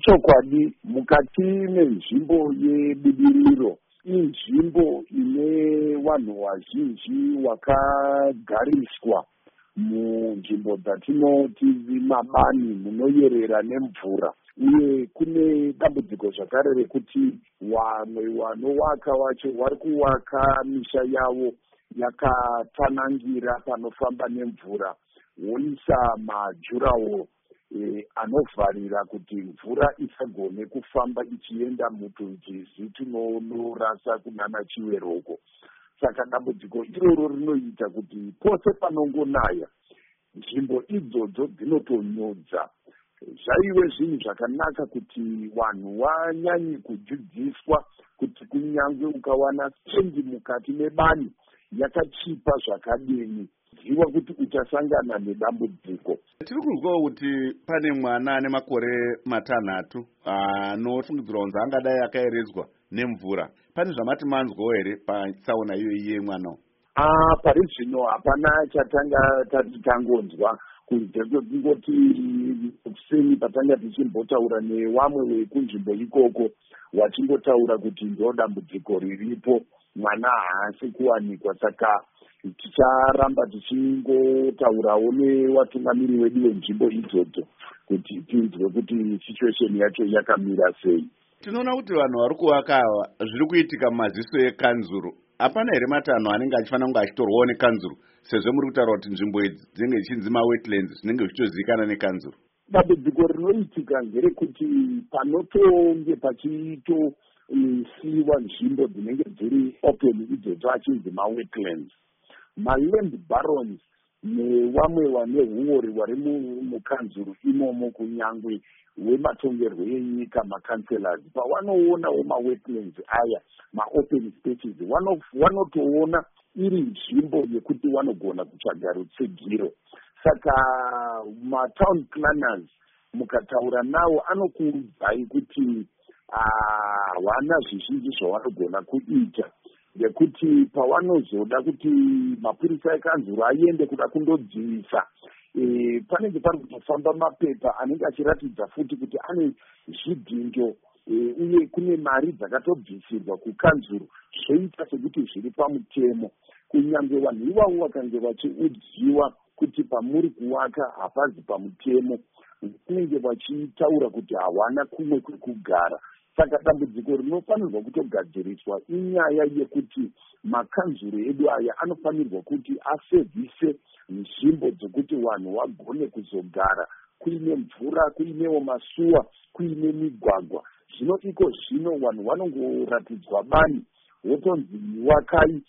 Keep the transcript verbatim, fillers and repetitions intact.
Chokwadi mukati menzvimbo yebudiriro inzvimbo ine vanhu vazhinji vakagariswa munzvimbo dzatinoti mabani munoyerera nemvura, uye kune dambudziko zvakare rekuti vamwe vanovaka vacho vari kuvaka misha yavo yakatanangira panofamba nemvura, voisa majurawo E, anovharira kuti mvura isagone kufamba ichienda mutunzizi tunonorasa kunana Chiweroko. Saka dambudziko iroro rinoita kuti pose panongonaya nzvimbo idzodzo dzinotonyodza. Zvaive zvinhu zvakanaka kuti vanhu vanyanye kudzidziswa kuti kunyange ukawana sendi mukati mebani yakachipa zvakadini, ziva kuti uchasangana nedambudziko. Tiri kuzwa kuti pane mwana ane makore matanhatu anofungidzirwa kunzi angadai akaeredzwa nemvura. Pane zvamati manzwawo here patsaona iyoyi yemwana? Ah, pari zvino hapana chatanga tati tangonzwa, kunze kwekungoti seni patanga tichimbotaura nevamwe vekunzvimbo ikoko wachingotaura kuti ndo dambudziko riripo, mwana haasi kuwanikwa. Saka ticharamba tichingotaurawo nevatungamiri vedu venzvimbo idzodzo kuti tinzwe kuti situation yacho yakamira sei. Tinoona kuti vanhu vari kuvaka ava zviri kuitika mumaziso ekanzuru. Hapana here matanho anenge achifanira kunge achitorwawo nekanzuru, sezvo muri kutaura kuti nzvimbo idzi dzinenge dzichinzi mawetlands zvinenge zvichitozivikanwa nekanzuru? Dambudziko rinoitika ngerekuti panotonge pachitosiiwa nzvimbo dzinenge dziri open idzodzo achinzi mawetlands, maland barons nevamwe vane huori vari mukanzuru imomo, kunyangwe wematongerwo enyika makanselas, pavanowonawo mawetlands aya maopen spaces vanotoona iri nzvimbo yekuti vanogona kutsvaga rutsigiro. Saka matown planners mukataura navo anokuudzai kuti havana zvizhinji zvavanogona kuita, ngekuti pavanozoda kuti mapurisa ekanzuru aende kuda kundodzivisa, e, panenge pari kutofamba mapepa anenge achiratidza futi kuti ane zvidhinjo, e, uye kune mari dzakatobvisirwa kukanzuru zvoita sekuti zviri pamutemo. Kunyange vanhu ivavo vakange vachiudziwa kuti pamuri kuvaka hapazi pamutemo, vanenge vachitaura kuti hawana kumwe kwekugara. Saka dambudziko rinofanirwa kutogadziriswa inyaya yekuti makanzuru edu aya anofanirwa kuti asevhise nzvimbo dzokuti vanhu vagone kuzogara, kuine mvura, kuinewo masuwa, kuine migwagwa. Zvino iko zvino vanhu vanongoratidzwa bani, wotonzi wakai,